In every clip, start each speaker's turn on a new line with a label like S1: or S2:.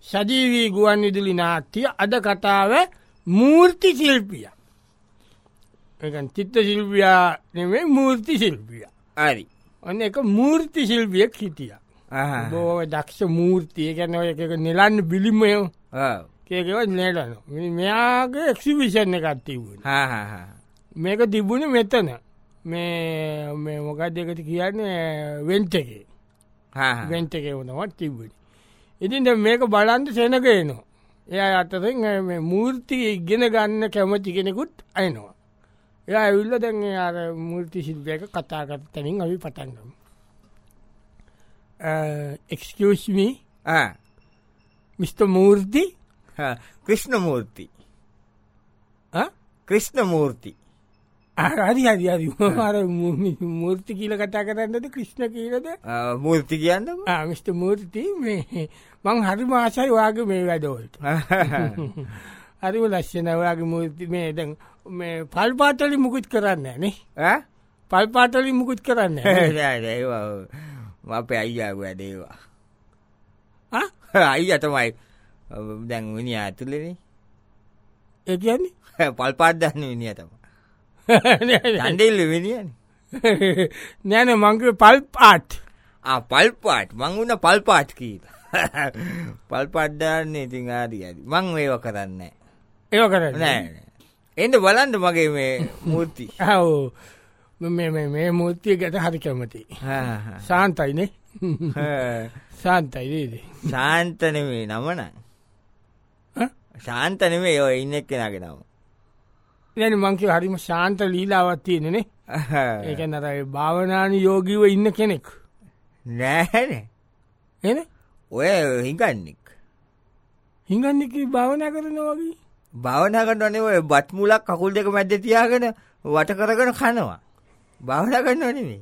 S1: සජීවී ගුවන් විදුලි නාට්‍ය අද කතාව මූර්ති ශිල්පිය. චිත්ත ශිල්පියා නෙමෙයි මූර්ති ශිල්පිය.
S2: හරි.
S1: ඔන්න එක මූර්ති ශිල්පියෙක් හිටියා. බොහොම දක්ෂ මූර්ති. ඒ කියන්නේ ඔය එක නෙලන්න බිලිමය. කේකවත් නෙලන. මෙයාගේ එක්සිබිෂන් එකක් තිබුණා. මේක තිබුණේ මෙතන. මේ මොකක්ද ඒකට කියන්නේ වෙන්ට් එකේ. වෙන්ට් එකේ වුණාවත් තිබුණේ. ඉතින් දැන් මේක බලන්න සෙනග එනවා. එයා අතරින් මේ මූර්ති ඉගෙන ගන්න කැමති කෙනෙකුත් අයනවා. එයා ඇවිල්ලා දැන් අර මූර්ති ශිල්පියෙක් කතා කරන තැනින් අපි පටන් ගමු. Excuse me. Mr. Murthy?
S2: Krishnamurthy. Krishnamurthy.
S1: හරි. අර මූර්ති කියලා කතා කරන්නද ක්‍රිෂ්ණ කියලාද?
S2: මූර්ති කියන්නේ?
S1: Mr. Murthy මේ මං හරි මාසයි ඔයාගේ මේ වැඩවලට. හරිම ලස්සනයි ඔයාගේ මූර්ති මේ දැන් මේ පල්පාට වලින් මුකුත් කරන්නේ නැහැ නේ? පල්පාට වලින් මුකුත් කරන්නේ
S2: නැහැ. ඒවා අපේ අයියා වැඩ ඒවා. අයියා තමයි දැන් විනියා ඇතුළේනේ.
S1: ඒ කියන්නේ
S2: පල්පාට දාන්න විනියා තමයි. ඡන්දෙල්ල විනියානේ.
S1: නෑ මං කිව්වේ පල්පාට.
S2: පල්පාට මං උන පල්පාට කියලා. පල්පාට දාන්නේ ඉතින් හරි. මං ඒව කරන්නේ නැහැ.
S1: ඒව කරන්නේ
S2: නෑ. එන්න බලන්න මගේ මේ මූර්ති.
S1: ඔව්. මේ මූර්තිය ගැට හරි කැමතියි. ශාන්තයිනේ. ශාන්තයි නේද?
S2: ශාන්ත නෙමෙයි නම නං. ශාන්ත නෙමෙයි ඔය ඉන්න එක්කෙනාගේ නම.
S1: දැන් මං කිය හරිම ශාන්ත ලීලාවක් තියෙන්නේ නේ. ඒ කියන්නේ අර භාවනානි යෝගීව ඉන්න කෙනෙක්.
S2: නෑනේ.
S1: එනේ?
S2: ඔය හිඟන්නෙක්.
S1: හිඟන්නෙක් භාවනා කරනවා වගේ.
S2: භාවනා කරනවනේ ඔය බත් මුලක් කකුල් දෙක මැද්දේ තියාගෙන වට කරගෙන කනවා. භාවනා කරනව නෙමෙයි.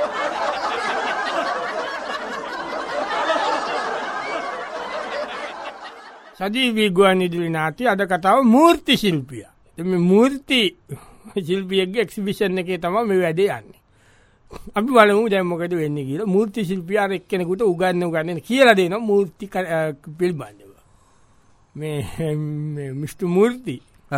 S1: සජීවී ගුවන් විදුලි නාට්‍ය අද කතාව මූර්ති ශිල්පිය. මේ මූර්ති ශිල්පියෙක්ගේ එක්සිබිෂන් එකේ තමයි මේ වැඩේ යන්නේ. අපි බලමු දැන් මොකද වෙන්නේ කියලා. මූර්ති ශිල්පියා එක්කෙනෙකුට උගන්වන්න කියලා දෙනවා මූර්ති පිළිබඳව. මේ මිස්ටර් මූර්ති.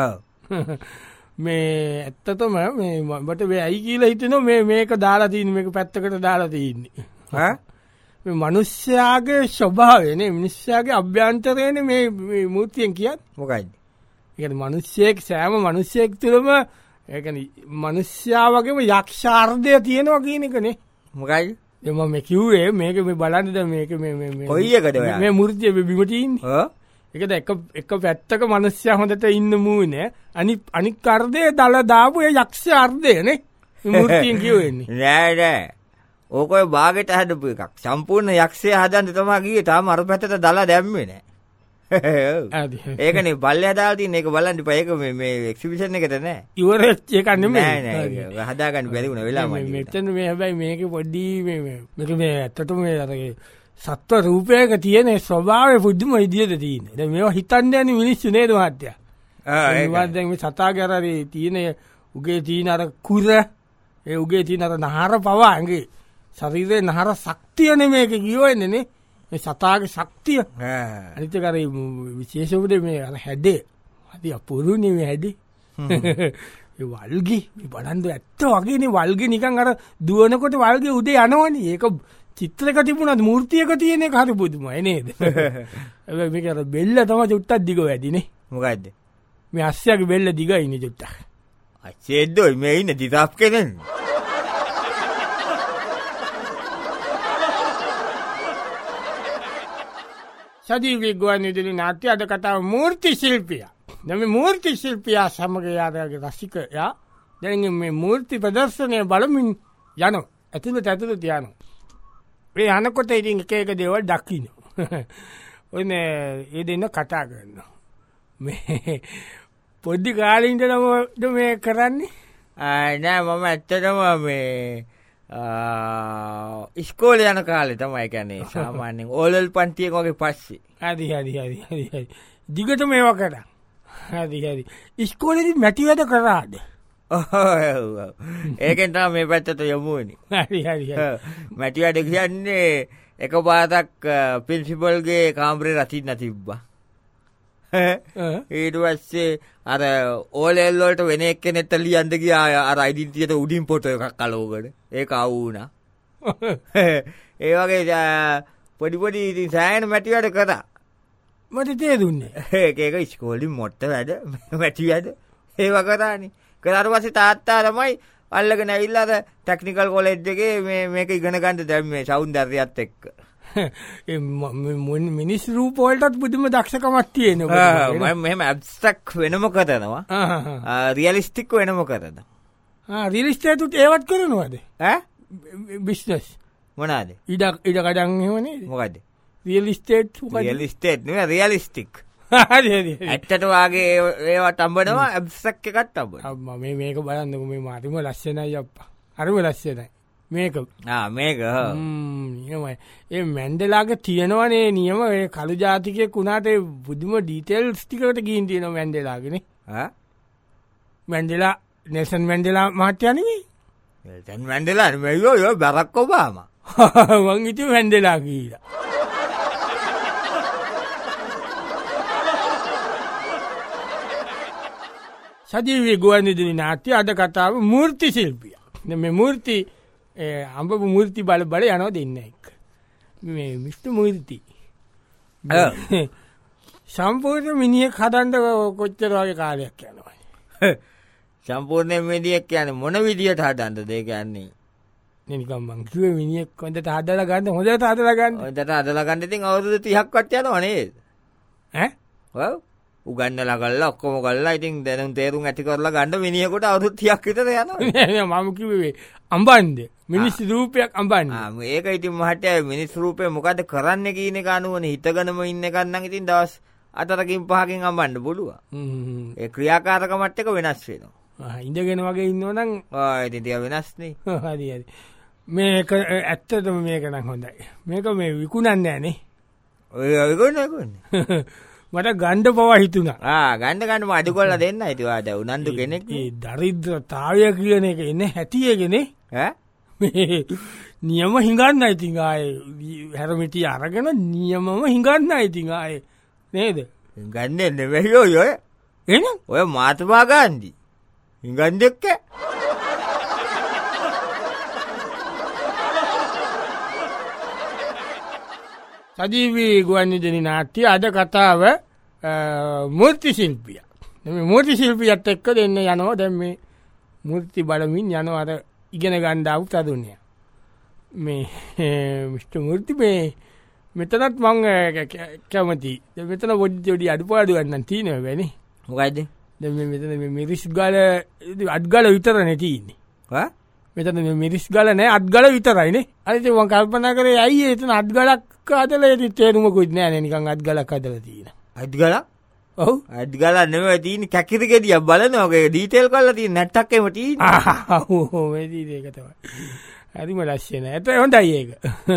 S1: මේ ඇත්තටම මේ මට වෙයි කියලා හිතෙනවා මේක දාලා තියෙන්නේ මේක පැත්තකට දාලා තියෙන්නේ. මේ මිනිස්යාගේ ස්වභාවයනේ මිනිස්යාගේ අභ්‍යන්තරයනේ මේ මූර්තියෙන් කියන්නේ.
S2: මොකයිද?
S1: ඒ කියන්නේ මිනිස්සෙක් සෑම මිනිස්සෙක් තුළම ඒ කියන්නේ මිනිස්යා වගේම යක්ෂාර්ධය තියෙනවා කියන එකනේ.
S2: මොකයිද?
S1: මම මේ කිව්වේ මේක මේ බලන්න දැන් මේක මේ
S2: කොයි එකද ඔයා?
S1: මේ මූර්තිය බිම තියෙන්නේ. ඒකද එක පැත්තක මිනිස්සයා හොඳට ඉන්න මූනේ අනික් අර්ධය දල දාපු ඒ යක්ෂ අර්ධයනේ මේ මූර්තියෙන් කියවෙන්නේ.
S2: නෑ. ඕක ඔය භාගයට හදපු එකක්. සම්පූර්ණ යක්ෂය හදන්න තමයි ගියේ. තාම අර පැත්තට දාලා දැම්මේ නෑ. ඒකනේ පල්ලෙහා දාලා තියෙන එක බලන්න ඉපා. ඒක මේ එක්සිබිෂන් එකට නෑ.
S1: ඉවරෙච්ච එකක් නෙමෙයි.
S2: නෑ. හදාගන්න බැරි වුණා වෙලාවමයි.
S1: මෙතන මේ හැබැයි මේකේ පොඩි මේ ඇත්තටම මේ අර සත්ව රූපයක තියෙන ස්වභාවය පුදුම විදියට තියෙනවා. දැන් මේවා හිතන්නේ යන්නේ මිනිස්සු නේද මහත්තයා? ඒවත් දැන් මේ සතාගේ අර තියෙන උගේ තියෙන අර කුර ඒ උගේ තියෙන අර නහර පවා ඇඟේ ශරීරේ නහර ශක්තියනේ මේක කියවෙන්නේ නේ. මේ සතාගේ ශක්තිය. අනිත් එක අර විශේෂ උදේ මේ අර හැඩේ. හරි අපුරුනේ මේ හැඩේ. ඒ වල්ගි බලන්න ඇත්ත වගේනේ වල්ගේ නිකන් අර දුවනකොට වල්ගේ උදේ යනවනේ. ඒක චිත්‍රයක තිබුණාද මූර්තියක තියෙන එක හරි පුදුමයි නේද? හැබැයි මේක අර බෙල්ල තමයි චුට්ටක් දිග වැඩිනේ.
S2: මොකද්ද?
S1: මේ අස්සයාගේ බෙල්ල දිගයිනේ චුට්ටක්.
S2: අච්චේද්දෝ මේ ඉන්නේ දිතාප් කෙනෙක්.
S1: සජීවී ගුවන් විදුලි නාට්‍ය අද කතාව මූර්ති ශිල්පියා. දැන් මේ මූර්ති ශිල්පියා සමග යාගේ රසිකයා දැන් මේ මූර්ති ප්‍රදර්ශනය බලමින් යනවා. ඇතුළට යනවා. මේ යනකොට ඉතින් එක දේවල් දකින්න. ඔන්නේ ඒ දෙන්න කතා කරනවා. මේ පොඩි කාලේ ඉඳලම මේ කරන්නේ?
S2: නෑ මම ඇත්තටම මේ ඉස්කෝලේ යන කාලේ තමයි කියන්නේ සාමාන්‍යයෙන් ඕලල් පන්තියක වගේ පස්සේ.
S1: හරි. දිගට මේවා කරා. හරි. ඉස්කෝලේදී මැටි වැඩ කරාද?
S2: ඒකෙන් තමයි මේ පැත්තට යමු වෙන්නේ.
S1: හරි.
S2: මැටි වැඩ කියන්නේ එක පාතක් පින්සිපල්ගේ කාම්බරේ රතින්න තිබ්බා. ඊට පස්සේ අර ඕලෙල්ලෝට වෙන එක්කෙනෙක්ට ලියන්න ගියා අර අයිඩෙන්ටිටියට උඩින් ෆොටෝ එකක් අලවගෙන. ඒක අවු වුණා. ඒ වගේ පොඩි ඉතින් සෑහෙන මැටි වැඩ කරා.
S1: මට තේරුන්නේ.
S2: ඒක ඉස්කෝලේ මොට්ට වැඩ මැටි වැඩ ඒව කරානේ. කරාට පස්සේ තාත්තා තමයි අල්ලගෙන ඇවිල්ලා අර ටෙක්නිකල් කොලෙජ් එකේ මේක ඉගෙන ගන්න දැන් මේ සෞන්දර්යයත් එක්ක.
S1: මිනිස් රූප වලටත් බුදුම දක්ෂකමක් තියෙනවා.
S2: මෙහෙම ඇබ්ස්ට්‍රැක්ට් වෙනම කරනවා. රියලිස්ටික් වෙනම කරනවා.
S1: රියලිස්ටේටුත් ඒවත් කරනවද? බිස්නස්
S2: මොනවාද?
S1: ඉඩ කඩන් එහෙමනේ.
S2: මොකද්ද?
S1: රියල් ඉස්ටේට්
S2: රියල් ඉස්ටේට් නෙවෙයි රියලිස්ටික්.
S1: හරි හරි.
S2: ඇත්තට වාගේ ඒවට අඹනවා ඇබ්ස්ට්‍රැක්ට් එකත් අඹනවා.
S1: අම්මා මේක බලන්නකො මේ මාතිම ලස්සනයි අප්පා. හරිම ලස්සනයි. මේක
S2: මේක
S1: නියමයි. ඒ මැන්ඩෙලාගේ තියෙනවනේ නියම ඒ කළු ජාතිකයෙක් වුණාට ඒ බුදුම ඩීටේල්ස් ටිකකට ගිහින් තියෙනවා මැන්ඩෙලාගේනේ. මැන්ඩෙලා නෙල්සන් මැන්ඩෙලා මහත්තයා නෙමෙයි.
S2: නෙල්සන් මැන්ඩෙලා නෙමෙයි ඔය බරක් ඔබාමා.
S1: මං හිතුවේ මැන්ඩෙලා කියලා. සජීවී ගුවන්විදුලි නාට්‍ය අද කතාව මූර්ති ශිල්පිය. මේ මූර්ති අඹපු මූර්ති බල යනවා දෙන්න එක්ක. මේ මිස්ටර් මූර්ති. සම්පූර්ණ මිනිහෙක් හදන්න කොච්චර වගේ කාලයක් යනවා.
S2: සම්පූර්ණ මිනිහෙක් කියන්නේ මොන විදියට හදන්නද ඒ කියන්නේ?
S1: නිකන් මං කිව්වේ මිනිහෙක් හොඳට හදලා ගන්න හොඳට හදලා ගන්න.
S2: හොඳට හදලා ගන්න ඉතින් අවුරුදු 30ක්වත් යනවා නේද? ඔව්. උගන්නලා ගල්ලා ඔක්කොම ගල්ලා ඉතින් දැනුම් තේරුම් ඇති කරලා ගන්න මිනිහෙකුට අවුරුදු 30ක් විතර යනවා.
S1: මම කිව්වේ අඹන්න මිනිස් රූපයක් අඹන්න.
S2: මේක ඉතින් මහත්තයා මිනිස් රූපේ මොකද කරන්නේ කියන එක අනුවනේ හිතගෙනම ඉන්න එකක් නම් ඉතින් දවස් 4කින් 5කින් අඹන්න පුළුවන්. ඒ ක්‍රියාකාරකමත් එක වෙනස් වෙනවා.
S1: ඉඳගෙන වගේ ඉන්නවනම්
S2: ඉතින් ඒක වෙනස්නේ.
S1: හරි හරි. මේක ඇත්තටම මේක නම් හොඳයි. මේක මේ විකුණන්නේ නැහනේ.
S2: ඔය විකුණන්නේ.
S1: මට ගණ්ඩ පවා හිතුනා.
S2: ගණ්ඩ අඩු කොල්ල දෙන්න හිතු වාට උනන්දු කෙනෙක්.
S1: දරිද්‍රතාවය කියන එක එන්න හැටියගෙන නියම හිඟන්න ඉතින් ආය හැරමිටිය අරගෙන නියමම හිඟන්න ඉතින් ආය නේද?
S2: ගන්න නෙවෙයිෝ ඔය
S1: එන
S2: ඔය මාතමා ගාන්ධි හිඟන්න එක්ක.
S1: සජීවී ගුවන්විදුලි නාට්‍ය අද කතාව මූර්ති ශිල්පිය. මේ මූර්ති ශිල්පියත් එක්ක දෙන්න යනවා. දැන් මේ මූර්ති බලමින් යනවා අර ඉගෙන ගන්න ආපු තරුණයා. මේ මිස්ටර් මූර්ති මේ මෙතනත් මං කැමති. දැන් මෙතන පොඩි අඩුපාඩු ගන්න තියෙනවා වෙන්නේ.
S2: මොකයිද?
S1: දැන් මේ මෙතන මේ මිරිස් ගල අත්ගල විතරනේ තියෙන්නේ. මෙතන මේ මිරිස් ගල නෑ අත්ගල විතරයිනේ. අර ඉතින් මං කල්පනා කරේ අයියේ එතන අත්ගලක් හදලා ඉතින් තේරුමකුත් නෑ නේ නිකන් අත්ගලක් හදලා තියෙන.
S2: අත්ගලක්?
S1: ඔව්.
S2: අත්ගලක් නෙමෙයි තියෙන්නේ කැකිරි ගෙඩියක් බලනවා. ඔගේ ඩීටේල් කරලා තියෙන නැට්ටක් එම තියෙන්නේ.
S1: ඔව් මේ ඒක තමයි. හරිම ලස්සනයි. ඒත් හොඳයි ඒක.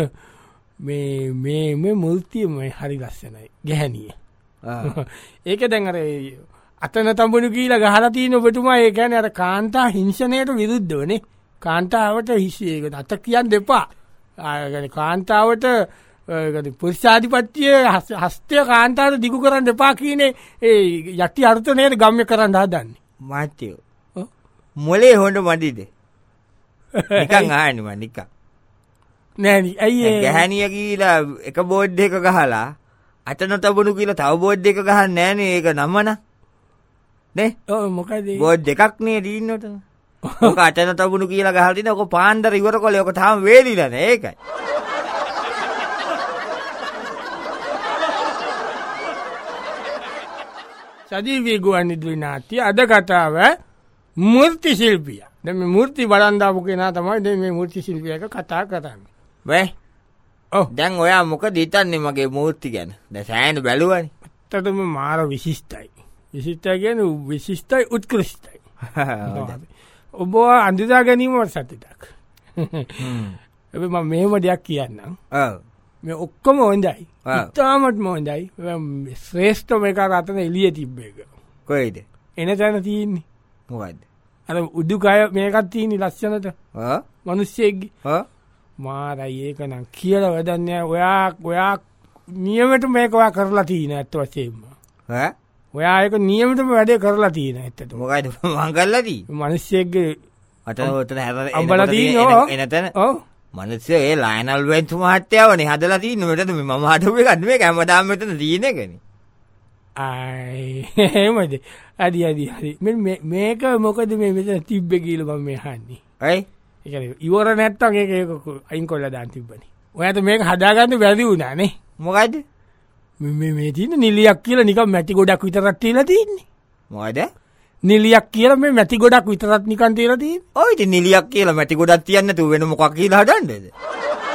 S1: මේ මූර්තිය මේ හරි ලස්සනයි. ගැහණිය. ඒක දැන් අර අතන තඹුණු කියලා ගහලා තියෙන ඔබතුමා ඒ කියන්නේ අර කාන්තා හිංසනයට විරුද්ධවනේ. කාන්තාවට හිසේක අත කියන්න දෙපා. කාන්තාවට පුරුෂාධිපත්‍යයේ හස්තය කාන්තාවට දිගු කරන්න දෙපා කියන්නේ ඒ යටි අර්ථනයට ගම්‍ය කරන්න හදන්නේ.
S2: මාත්‍යෝ. මොලේ හොඳ මඩිද? නිකන් ආන්නේ මම නිකන්.
S1: නෑනි ඇයි
S2: ගැහණිය කියලා එක බෝඩ් එක ගහලා අතන තබුණු කියලා තව බෝඩ් එක ගහන්නේ නෑනේ ඒක නමන. නේ?
S1: ඔව් මොකද?
S2: බෝඩ් දෙකක් නේ දින්නට. ඔක අතන තබුණු කියලා ගහලා තින ඔක පාන්දර ඉවර කොලේ ඔක තාම වේලිලා නෑ ඒකයි.
S1: සජීවී ගුවන්විදුලි නාට්‍ය අද කතාව මූර්ති ශිල්පිය. දැන් මේ මූර්ති බලන් දාපු කෙනා තමයි දැන් මේ මූර්ති ශිල්පියක කතා කරන්නේ.
S2: වේ? ඔව්. දැන් ඔයා මොකද හිතන්නේ මගේ මූර්ති ගැන? දැන් සෑහෙන බැලුවානේ.
S1: ඇත්තටම මාර විශිෂ්ටයි. විශිෂ්ටයි කියන්නේ විශිෂ්ටයි උත්කෘෂ්ටයි. ඔබ අඳුරා ගැනීම සතුටක්. හැබැයි මම මෙහෙම දෙයක් කියන්නම්.
S2: ඔව්.
S1: මේ ඔක්කොම හොඳයි. ඉතාමත්ම හොඳයි. ශ්‍රේෂ්ඨම එක රටන එළිය තිබ්බ එක.
S2: කොයිද?
S1: එන තැන තියෙන්නේ.
S2: මොකද්ද?
S1: අර උඩුකය මේකක් තියෙන්නේ ලස්සනට. මිනිස්සෙක්ගේ. මාරයි ඒකනම් කියල වැදන්න ඔයා නියමට මේකවා කරලා තියන ඇත්ත වසේම ඔයායක නියමටම වැඩේ කරලා තියන ඇත්තට
S2: මොකයිද මංගල්ලදී
S1: මනුෂ්‍යයක්ගේ
S2: අතට
S1: අම්බලදී
S2: එනතන මනස්සේ ඒ ලයිනල් වෙන්තු මහත්‍යාවන හදලා තිී නොටද ම හටුව ගත්ේ ඇමදාමතන දීනකන
S1: ඒමද අඩි අදි හරි මේක මොකද මේ මෙත තිබ්බ කියල බම මේ හන්නේ
S2: ඇයි
S1: ඉවර නැත්තන් ඒ අයින් කොල්ල දාන් තිබ්බනි ඔයට මේක හදාගන්න වැදි වුණනේ
S2: මොකයිද
S1: මේ තින නිලියක් කියල නික මැති ගොඩක් විතරත් තිීල තින්නේ
S2: මොකද
S1: නිලියක් කියල මේ මැති ගොඩක් විතරත් නිකන් තේරදී
S2: ඔයිට නිලියක් කියල මැති ගොඩත් තියන්න තු වෙන මොකක් කියලා හඩන්ඩද